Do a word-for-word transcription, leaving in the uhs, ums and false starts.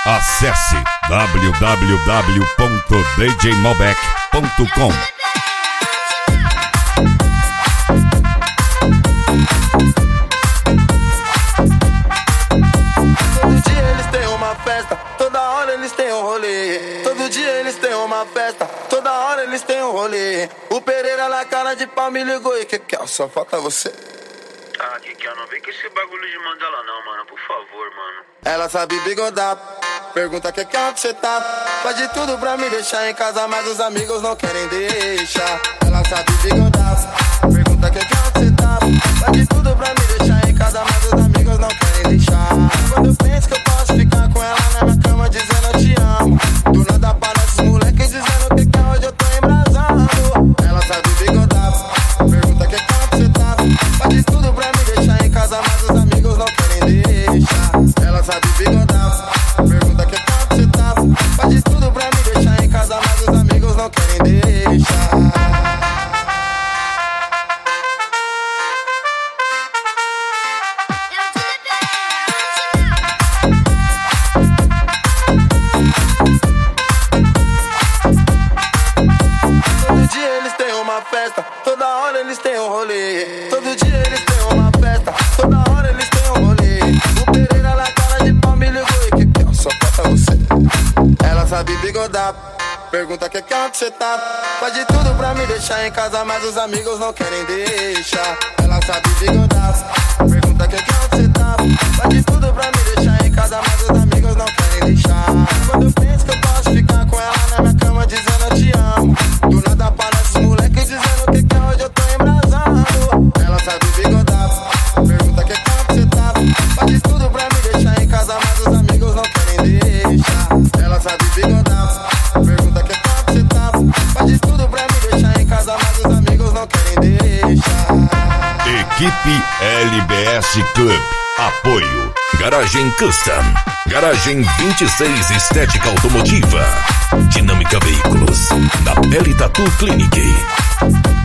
Acesse w w w ponto d j mobec ponto com. Todo dia eles têm uma festa, toda hora eles têm um rolê. Todo dia eles têm uma festa, toda hora eles têm um rolê. O Pereira na cara de pau me ligou e que que é? Só falta você. Ah, que que é? Não vem com esse bagulho de Mandela não, mano. Por favor, mano. Ela sabe bigodar, pergunta que que é onde você tá. Faz de tudo pra me deixar em casa, mas os amigos não querem deixar. Ela sabe bigodar, pergunta que que é onde você tá. Faz de tudo pra me deixar em casa, mas os amigos não querem deixar. Quando eu penso que eu posso ficar com ela na minha cama dizendo eu te amo, do nada aparece os moleques dizendo que que é hoje eu tô embrasando. Ela sabe bigodar, pergunta que que é onde você tá. Faz de tudo pra me deixar em casa, mas os amigos não querem deixar. Ela sabe bigodar, pergunta que que é onde você tá. Faz de tudo pra me deixar em casa, mas os amigos não querem deixar. Todo dia eles têm uma festa, toda hora eles têm um rolê. Todo dia eles têm uma festa, toda hora eles têm um rolê. O Pereira na cara de pau me ligou e que que é? Só falta você. Ela sabe bigodar, pergunta que que é onde você tá. Faz de tudo pra me deixar em casa, mas os amigos não querem deixar. Ela sabe bigodar, pergunta que que é onde você tá. Faz de tudo pra me deixar em casa, mas os amigos não querem deixar. Quando eu penso que eu posso ficar com ela na minha cama dizendo eu te amo, do nada aparece os moleques dizendo que que é hoje eu tô embrasando. Ela sabe bigodar, pergunta que que é onde você tá. Faz de tudo pra me deixar em casa, mas os amigos não querem deixar. Ela sabe bigodar, pergunta que que é onde você tá. Faz de tudo pra me deixar em casa, mas os amigos não querem deixar. Equipe L B S Club. Apoio Garagem Custom, Garagem vinte e seis Estética Automotiva, Dinâmica Veículos, da Pele Tattoo Clinic.